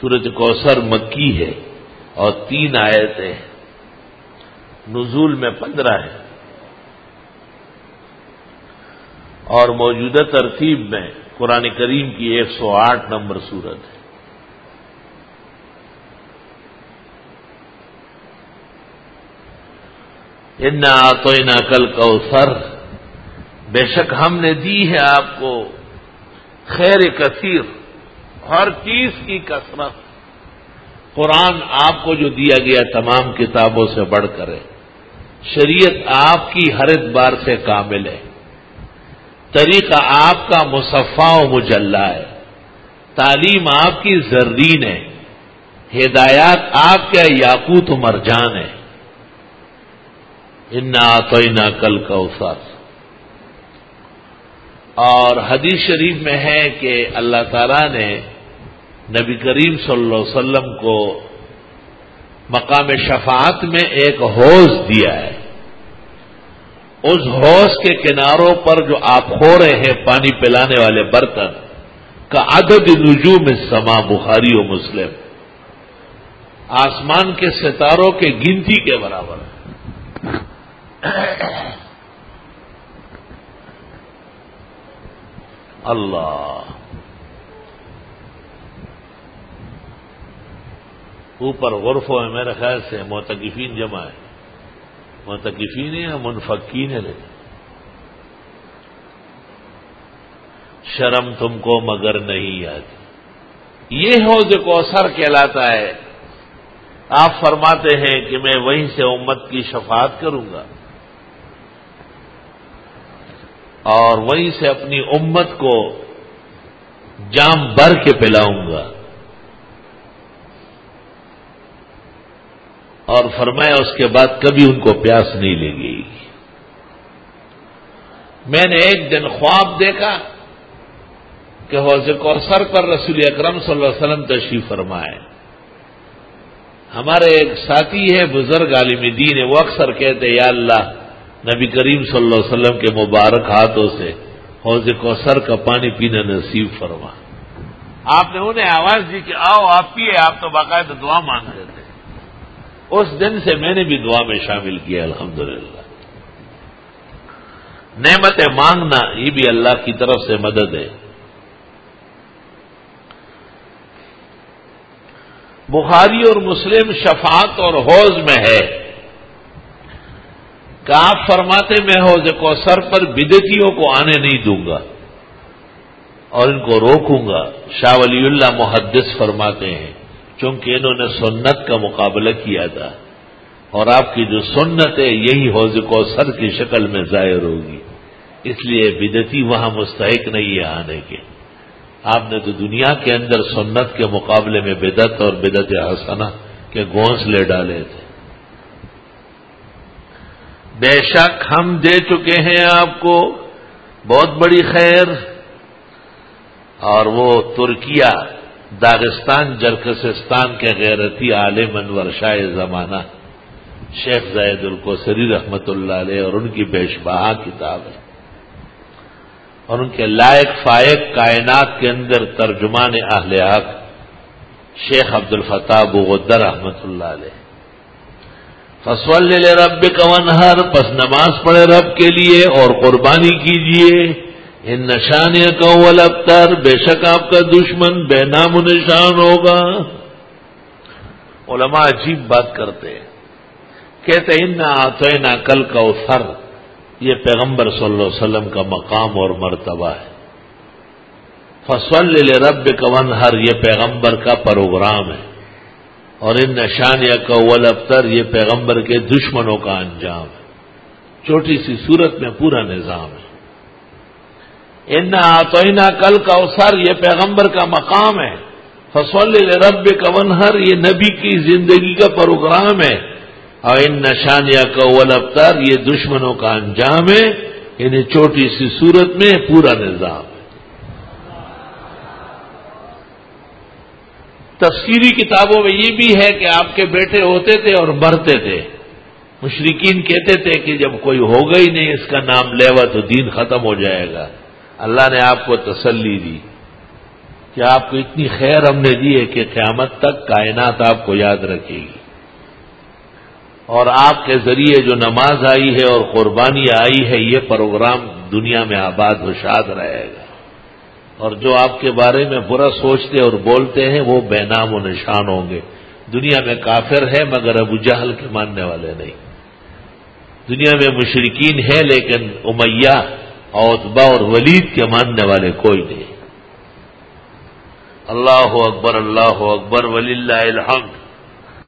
سورۃ کوثر مکی ہے اور 3 آیتیں، نزول میں 15 ہے، اور موجودہ ترتیب میں قرآن کریم کی 108 نمبر سورت ہے۔ انا اعطیناک الکوثر، بے شک ہم نے دی ہے آپ کو خیر کثیر، ہر چیز کی کثرت۔ قرآن آپ کو جو دیا گیا تمام کتابوں سے بڑھ کر ہے، شریعت آپ کی ہر اعتبار سے کامل ہے، طریقہ آپ کا مصفا و مجلہ ہے، تعلیم آپ کی زرین ہے، ہدایات آپ کے یاقوت و مرجان ہے۔ انا اعطیناک الکوثر۔ اور حدیث شریف میں ہے کہ اللہ تعالیٰ نے نبی کریم صلی اللہ علیہ وسلم کو مقام شفاعت میں ایک حوض دیا ہے، اس حوض کے کناروں پر جو آپ کھو رہے ہیں پانی پلانے والے برتن کا عدد نجوم السماء، بخاری و مسلم، آسمان کے ستاروں کے گنتی کے برابر ہے۔ اللہ، اوپر غرفوں میں میرے خیال سے معتکفین جمع ہے، معتکفین یا منفقین ہے، لیکن شرم تم کو مگر نہیں آتی۔ یہ حوض کوثر کہلاتا ہے۔ آپ فرماتے ہیں کہ میں وہیں سے امت کی شفاعت کروں گا اور وہیں سے اپنی امت کو جام بھر کے پلاؤں گا، اور فرمایا اس کے بعد کبھی ان کو پیاس نہیں لگے گی۔ میں نے ایک دن خواب دیکھا کہ حوض کوثر پر رسول اکرم صلی اللہ علیہ وسلم تشریف فرمائے۔ ہمارے ایک ساتھی ہے، بزرگ عالم دین ہے، وہ اکثر کہتے یا اللہ نبی کریم صلی اللہ علیہ وسلم کے مبارک ہاتھوں سے حوض کوثر کا پانی پینا نصیب فرما۔ آپ نے انہیں آواز دی کہ آؤ آپ پیے، آپ تو باقاعدہ دعا مانگتے تھے۔ اس دن سے میں نے بھی دعا میں شامل کیا، الحمدللہ۔ نعمت مانگنا یہ بھی اللہ کی طرف سے مدد ہے۔ بخاری اور مسلم شفاعت اور حوض میں ہے کہ آپ فرماتے میں حوض کوثر پر بدعتیوں کو آنے نہیں دوں گا اور ان کو روکوں گا۔ شاہ ولی اللہ محدث فرماتے ہیں چونکہ انہوں نے سنت کا مقابلہ کیا تھا، اور آپ کی جو سنت ہے یہی حوض کوثر کی شکل میں ظاہر ہوگی، اس لیے بدعتی وہاں مستحق نہیں ہے آنے کے۔ آپ نے تو دنیا کے اندر سنت کے مقابلے میں بدعت اور بدعت حسنہ کے گھونسلے ڈالے تھے۔ بے شک ہم دے چکے ہیں آپ کو بہت بڑی خیر، اور وہ ترکیہ، داغستان، جرکسستان کے غیرتی عالم انور شاہ زمانہ شیخ زاہد الکوثری رحمت اللہ علیہ، اور ان کی بیش بہا کتاب ہے، اور ان کے لائق فائق کائنات کے اندر ترجمان اہل حق شیخ عبد الفتاح بغدر رحمت اللہ علیہ۔ فصل لربک وانحر، پس نماز پڑھے رب کے لیے اور قربانی کیجیے۔ ان نشانیہ کا الابتر، بے شک آپ کا دشمن بے نام و نشان ہوگا۔ علماء عجیب بات کرتے ہیں، کہتے انا اعطیناک الکوثر، یہ پیغمبر صلی اللہ علیہ وسلم کا مقام اور مرتبہ ہے۔ فصل لربک وانحر، یہ پیغمبر کا پروگرام ہے، اور ان نشانیہ کا الابتر، یہ پیغمبر کے دشمنوں کا انجام ہے۔ چھوٹی سی صورت میں پورا نظام ہے۔ انا اعطیناک الکوثر، یہ پیغمبر کا مقام ہے۔ فصل لربک وانحر، یہ نبی کی زندگی کا پروگرام ہے، اور ان نشانیہ کا الابتر، یہ دشمنوں کا انجام ہے۔ یعنی چھوٹی سی صورت میں پورا نظام ہے۔ تفسیری کتابوں میں یہ بھی ہے کہ آپ کے بیٹے ہوتے تھے اور مرتے تھے، مشرکین کہتے تھے کہ جب کوئی ہوگا ہی نہیں اس کا نام لیوا تو دین ختم ہو جائے گا۔ اللہ نے آپ کو تسلی دی کہ آپ کو اتنی خیر ہم نے دی ہے کہ قیامت تک کائنات آپ کو یاد رکھے گی، اور آپ کے ذریعے جو نماز آئی ہے اور قربانی آئی ہے، یہ پروگرام دنیا میں آباد و شاد رہے گا، اور جو آپ کے بارے میں برا سوچتے اور بولتے ہیں وہ بے نام و نشان ہوں گے۔ دنیا میں کافر ہے مگر ابو جہل کے ماننے والے نہیں، دنیا میں مشرکین ہیں لیکن امیہ، عتبہ اور ولید کے ماننے والے کوئی نہیں۔ اللہ اکبر، اللہ اکبر، وللہ الحمد۔